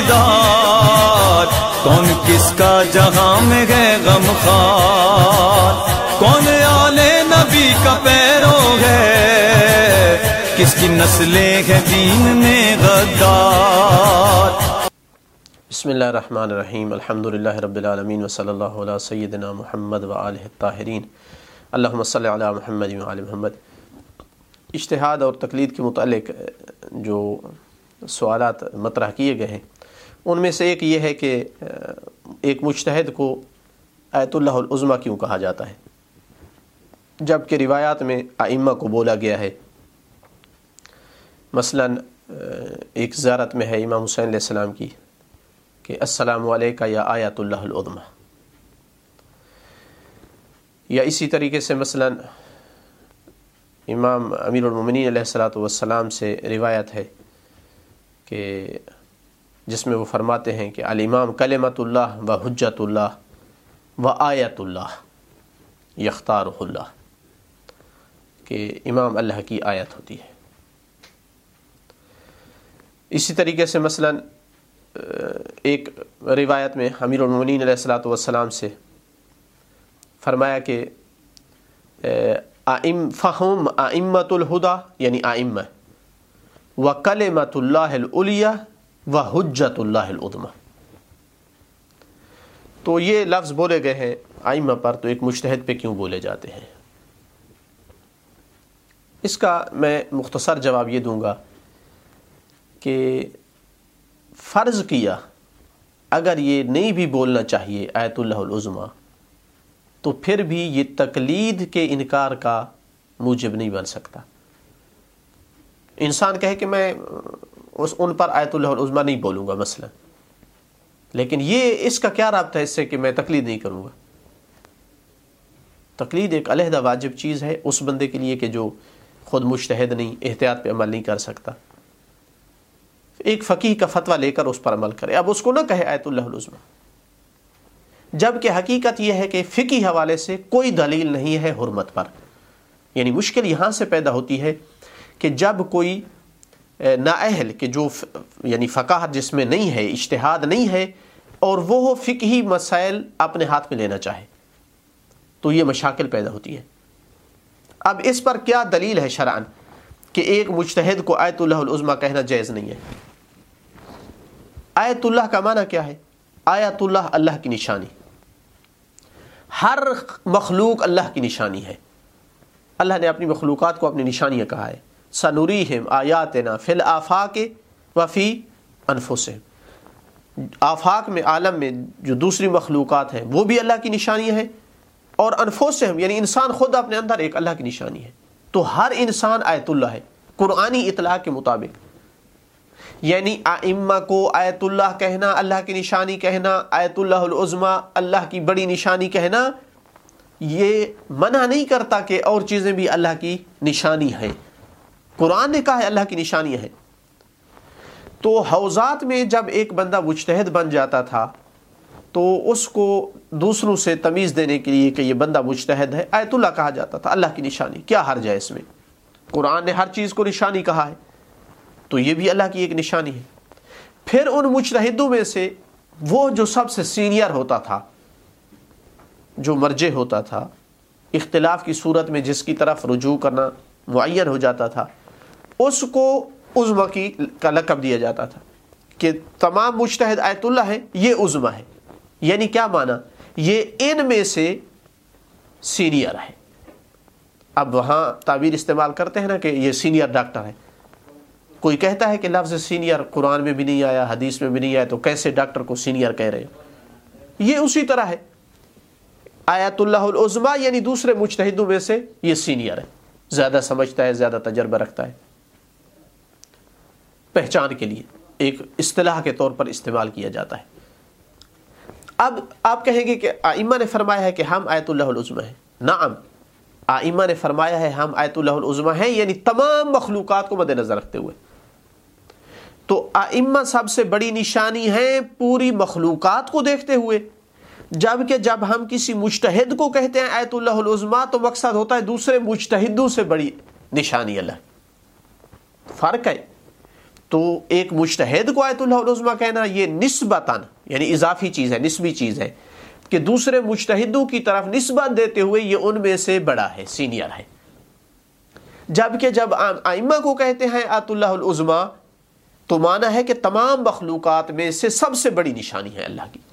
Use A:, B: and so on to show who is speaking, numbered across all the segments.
A: بیدار، کون کس کا جہاں میں ہے غمخوار، کون آل نبی کا پیرو ہے، کس کی نسلیں ہیں دین میں غدار۔
B: بسم اللہ الرحمن الرحیم، الحمدللہ رب العالمین، وصلی اللہ علی سیدنا محمد وآلہ الطاہرین، اللہم صلی علی محمد وآل محمد۔ اجتہاد اور تقلید کے متعلق جو سوالات مطرح کیے گئے ہیں ان میں سے ایک یہ ہے کہ ایک مجتہد کو آیت اللہ العظمیٰ کیوں کہا جاتا ہے، جبکہ روایات میں ائمہ کو بولا گیا ہے۔ مثلا ایک زیارت میں ہے امام حسین علیہ السلام کی کہ السلام علیکہ یا آیت اللہ العظمیٰ، یا اسی طریقے سے مثلا امام امیر المومنین علیہ السلام سے روایت ہے کہ جس میں وہ فرماتے ہیں کہ الامام کلمۃ اللہ و حجت اللہ و آیت اللہ یختارہ اللہ، کہ امام اللہ کی آیت ہوتی ہے۔ اسی طریقے سے مثلا ایک روایت میں امیر المومنین علیہ السلام سے فرمایا کہ فہم ائمۃ الہدی، یعنی ائمہ، وکلمۃ اللہ العلیٰ وحجت اللہ العظمیٰ۔ تو یہ لفظ بولے گئے ہیں ائمہ پر، تو ایک مجتہد پہ کیوں بولے جاتے ہیں؟ اس کا میں مختصر جواب یہ دوں گا کہ فرض کیا اگر یہ نہیں بھی بولنا چاہیے آیت اللہ العظمیٰ، تو پھر بھی یہ تقلید کے انکار کا موجب نہیں بن سکتا۔ انسان کہے کہ میں ان پر آیت اللہ العظمیٰ نہیں بولوں گا مثلا، لیکن یہ اس کا کیا رابطہ ہے اس سے کہ میں تقلید نہیں کروں گا؟ تقلید ایک علیحدہ واجب چیز ہے اس بندے کے لیے کہ جو خود مجتہد نہیں، احتیاط پہ عمل نہیں کر سکتا، ایک فقیہ کا فتویٰ لے کر اس پر عمل کرے۔ اب اس کو نہ کہے آیت اللہ العظمیٰ، جبکہ حقیقت یہ ہے کہ فقہی حوالے سے کوئی دلیل نہیں ہے حرمت پر۔ یعنی مشکل یہاں سے پیدا ہوتی ہے کہ جب کوئی نااہل کہ جو یعنی فقاہت جس میں نہیں ہے، اجتہاد نہیں ہے، اور وہ فقہی مسائل اپنے ہاتھ میں لینا چاہے، تو یہ مشاکل پیدا ہوتی ہے۔ اب اس پر کیا دلیل ہے شرعاً کہ ایک مجتہد کو آیت اللہ العظمیٰ کہنا جائز نہیں ہے؟ آیت اللہ کا معنی کیا ہے؟ آیت اللہ اللہ کی نشانی، ہر مخلوق اللہ کی نشانی ہے۔ اللہ نے اپنی مخلوقات کو اپنی نشانیاں کہا ہے، سنوریہم آیاتنا فی الآفاق وفی انفسہم۔ آفاق میں، عالم میں جو دوسری مخلوقات ہیں وہ بھی اللہ کی نشانی ہے، اور انفسہم یعنی انسان خود اپنے اندر ایک اللہ کی نشانی ہے۔ تو ہر انسان آیت اللہ ہے قرآنی اطلاع کے مطابق۔ یعنی ائمہ کو آیت اللہ کہنا، اللہ کی نشانی کہنا، آیت اللہ العظمیٰ اللہ کی بڑی نشانی کہنا، یہ منع نہیں کرتا کہ اور چیزیں بھی اللہ کی نشانی ہیں۔ قرآن نے کہا ہے اللہ کی نشانی ہے۔ تو حوزات میں جب ایک بندہ مجتہد بن جاتا تھا تو اس کو دوسروں سے تمیز دینے کے لیے کہ یہ بندہ مجتہد ہے آیت اللہ کہا جاتا تھا، اللہ کی نشانی۔ کیا حرج ہے اس میں؟ قرآن نے ہر چیز کو نشانی کہا ہے، تو یہ بھی اللہ کی ایک نشانی ہے۔ پھر ان مجتہدوں میں سے وہ جو سب سے سینئر ہوتا تھا، جو مرجع ہوتا تھا، اختلاف کی صورت میں جس کی طرف رجوع کرنا معین ہو جاتا تھا، اس کو عظمیٰ کا لقب دیا جاتا تھا کہ تمام مجتہد آیت اللہ ہے، یہ عظمیٰ ہے۔ یعنی کیا معنی؟ یہ ان میں سے سینئر ہے۔ اب وہاں تعبیر استعمال کرتے ہیں نا کہ یہ سینئر ڈاکٹر ہے۔ کوئی کہتا ہے کہ لفظ سینئر قرآن میں بھی نہیں آیا، حدیث میں بھی نہیں آیا، تو کیسے ڈاکٹر کو سینئر کہہ رہے ہیں؟ یہ اسی طرح ہے، آیت اللہ العظمیٰ یعنی دوسرے مجتہدوں میں سے یہ سینئر ہے، زیادہ سمجھتا ہے، زیادہ تجربہ رکھتا ہے۔ پہچان کے لیے ایک اصطلاح کے طور پر استعمال کیا جاتا ہے۔ اب آپ کہیں گے کہ ائمہ نے فرمایا ہے کہ ہم آیت اللہ العظمیٰ ہیں۔ نعم، ائمہ نے فرمایا ہے ہم آیت اللہ العظمیٰ ہیں، یعنی تمام مخلوقات کو مد نظر رکھتے ہوئے۔ تو ائمہ سب سے بڑی نشانی ہیں پوری مخلوقات کو دیکھتے ہوئے، جبکہ جب ہم کسی مجتہد کو کہتے ہیں آیت اللہ العظمیٰ تو مقصد ہوتا ہے دوسرے مجتہدوں سے بڑی نشانی اللہ۔ فرق ہے۔ تو ایک مجتہد کو آیت اللہ العظمیٰ کہنا یہ نسبتاً یعنی اضافی چیز ہے، نسبی چیز ہے کہ دوسرے مجتہدوں کی طرف نسبت دیتے ہوئے یہ ان میں سے بڑا ہے، سینئر ہے. جبکہ جب ائمہ کو کہتے ہیں آیت اللہ العظمیٰ تو معنی ہے کہ تمام مخلوقات میں سے سب سے بڑی نشانی ہے اللہ کی.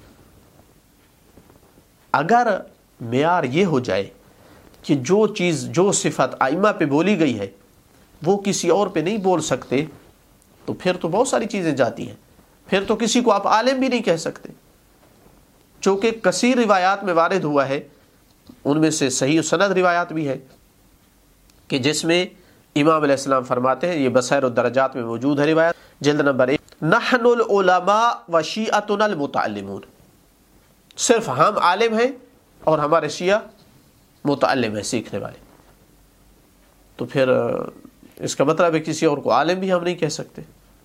B: اگر معیار یہ ہو جائے کہ جو چیز جو صفت ائمہ پہ بولی گئی ہے وہ کسی اور پہ نہیں بول سکتے تو پھر تو بہت ساری چیزیں جاتی ہیں. پھر تو کسی کو آپ عالم بھی نہیں کہہ سکتے، چونکہ کثیر روایات میں وارد ہوا ہے، ان میں سے صحیح سند روایات بھی ہے کہ جس میں امام علیہ السلام فرماتے ہیں، یہ بصائر الدرجات میں موجود ہے روایت، جلد نمبر 1، نحن العلماء وشیعتنا المتعلمون، صرف ہم عالم ہیں اور ہمارے شیعہ متعلم ہیں، سیکھنے والے. تو پھر اس کا مطلب ہے کسی اور کو عالم بھی ہم نہیں کہہ سکتے،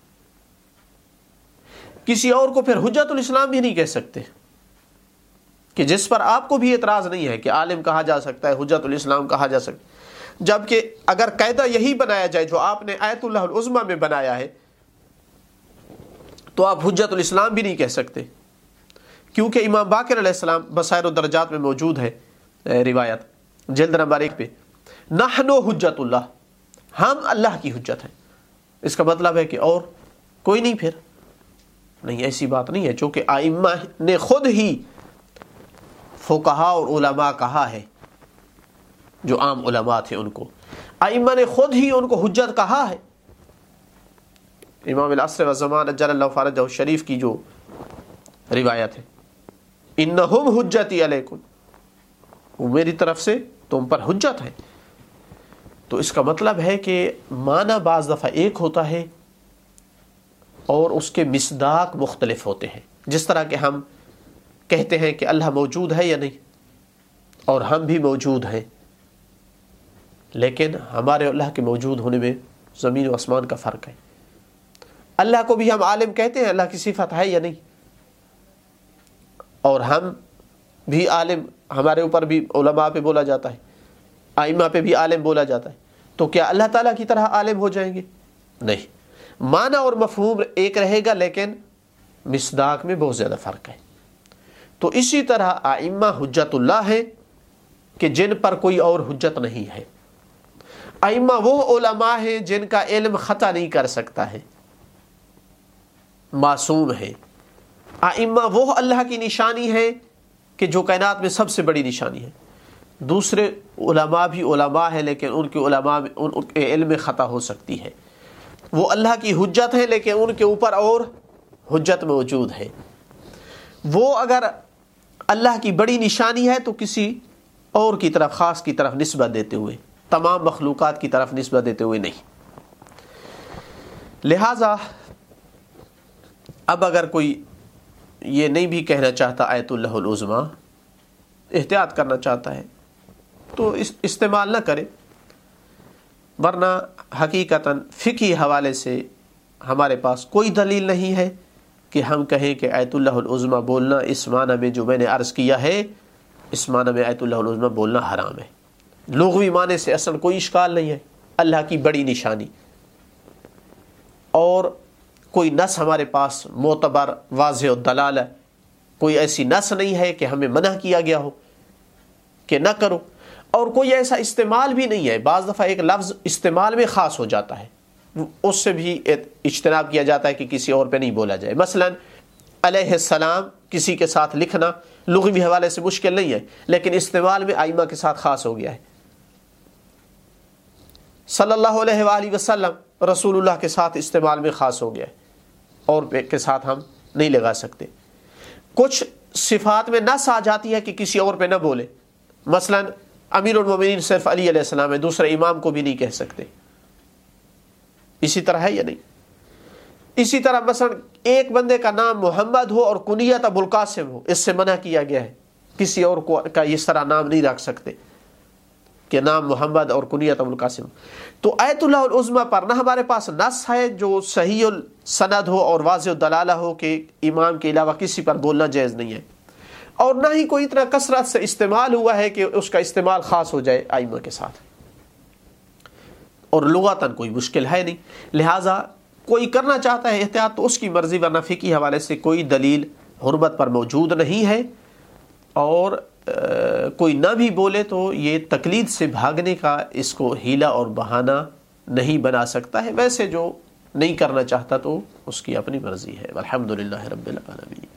B: کسی اور کو پھر حجت الاسلام بھی نہیں کہہ سکتے، کہ جس پر آپ کو بھی اعتراض نہیں ہے کہ عالم کہا جا سکتا ہے، حجت الاسلام کہا جا سکتا ہے. جبکہ اگر قاعدہ یہی بنایا جائے جو آپ نے آیت اللہ العظمیٰ میں بنایا ہے تو آپ حجت الاسلام بھی نہیں کہہ سکتے، کیونکہ امام باقر علیہ السلام بصائر الدرجات میں موجود ہے روایت جلد نمبر 1 پہ، نحن حجت اللہ، ہم اللہ کی حجت ہیں. اس کا مطلب ہے کہ اور کوئی نہیں، پھر نہیں، ایسی بات نہیں ہے، چونکہ ائمہ نے خود ہی فقہاء اور علماء کہا ہے، جو عام علماء تھے ان کو ائمہ نے خود ہی ان کو حجت کہا ہے. امام العصر والزمان اجل اللہ فرجہ شریف کی جو روایت ہے، انہم حجتی علیکم، وہ میری طرف سے تم پر حجت ہے. تو اس کا مطلب ہے کہ معنی بعض دفعہ ایک ہوتا ہے اور اس کے مصداق مختلف ہوتے ہیں. جس طرح کہ ہم کہتے ہیں کہ اللہ موجود ہے یا نہیں، اور ہم بھی موجود ہیں، لیکن ہمارے اللہ کے موجود ہونے میں زمین و آسمان کا فرق ہے. اللہ کو بھی ہم عالم کہتے ہیں، اللہ کی صفت ہے یا نہیں، اور ہم بھی عالم، ہمارے اوپر بھی علماء پہ بولا جاتا ہے، ائمہ پہ بھی عالم بولا جاتا ہے. تو کیا اللہ تعالیٰ کی طرح عالم ہو جائیں گے؟ نہیں، معنی اور مفہوم ایک رہے گا لیکن مصداق میں بہت زیادہ فرق ہے. تو اسی طرح ائمہ حجت اللہ ہے کہ جن پر کوئی اور حجت نہیں ہے. ائمہ وہ علماء ہیں جن کا علم خطا نہیں کر سکتا ہے، معصوم ہے. ائمہ وہ اللہ کی نشانی ہے کہ جو کائنات میں سب سے بڑی نشانی ہے. دوسرے علماء بھی علماء ہیں لیکن ان کے علماء ان کے علم میں خطا ہو سکتی ہے. وہ اللہ کی حجت ہے لیکن ان کے اوپر اور حجت موجود ہے. وہ اگر اللہ کی بڑی نشانی ہے تو کسی اور کی طرف، خاص کی طرف نسبت دیتے ہوئے، تمام مخلوقات کی طرف نسبت دیتے ہوئے نہیں. لہذا اب اگر کوئی یہ نہیں بھی کہنا چاہتا آیت اللہ العظمیٰ، احتیاط کرنا چاہتا ہے تو استعمال نہ کرے، ورنہ حقیقتاً فقہی حوالے سے ہمارے پاس کوئی دلیل نہیں ہے کہ ہم کہیں کہ آیت اللہ العظمیٰ بولنا اس معنی میں جو میں نے عرض کیا ہے، اس معنی میں آیت اللہ العظمیٰ بولنا حرام ہے. لغوی معنی سے اصل کوئی اشکال نہیں ہے، اللہ کی بڑی نشانی. اور کوئی نص ہمارے پاس معتبر واضح الدلالہ، کوئی ایسی نص نہیں ہے کہ ہمیں منع کیا گیا ہو کہ نہ کرو، اور کوئی ایسا استعمال بھی نہیں ہے. بعض دفعہ ایک لفظ استعمال میں خاص ہو جاتا ہے، اس سے بھی اجتناب کیا جاتا ہے کہ کسی اور پہ نہیں بولا جائے. مثلا علیہ السلام کسی کے ساتھ لکھنا لغوی حوالے سے مشکل نہیں ہے، لیکن استعمال میں ائمہ کے ساتھ خاص ہو گیا ہے. صلی اللہ علیہ وآلہ وسلم رسول اللہ کے ساتھ استعمال میں خاص ہو گیا ہے، اور کے ساتھ ہم نہیں لگا سکتے. کچھ صفات میں نص آ جاتی ہے کہ کسی اور پہ نہ بولے. مثلا امیر المومنین صرف علی علیہ السلام ہے، دوسرے امام کو بھی نہیں کہہ سکتے. اسی طرح ہے یا نہیں؟ اسی طرح مثلا ایک بندے کا نام محمد ہو اور کنیت ابو القاسم ہو، اس سے منع کیا گیا ہے. کسی اور کو کا اس طرح نام نہیں رکھ سکتے کہ نام محمد اور کنیت ابو القاسم. تو آیت اللہ العظمیٰ پر نہ ہمارے پاس نص ہے جو صحیح السند ہو اور واضح الدلالہ ہو کہ امام کے علاوہ کسی پر بولنا جائز نہیں ہے، اور نہ ہی کوئی اتنا کثرت سے استعمال ہوا ہے کہ اس کا استعمال خاص ہو جائے ائمہ کے ساتھ، اور لغتاً کوئی مشکل ہے نہیں. لہٰذا کوئی کرنا چاہتا ہے احتیاط تو اس کی مرضی، ورنہ فقہی حوالے سے کوئی دلیل حرمت پر موجود نہیں ہے، اور کوئی نہ بھی بولے تو یہ تقلید سے بھاگنے کا اس کو ہیلا اور بہانہ نہیں بنا سکتا ہے۔ ویسے جو نہیں کرنا چاہتا تو اس کی اپنی مرضی ہے۔ والحمدللہ رب العالمین۔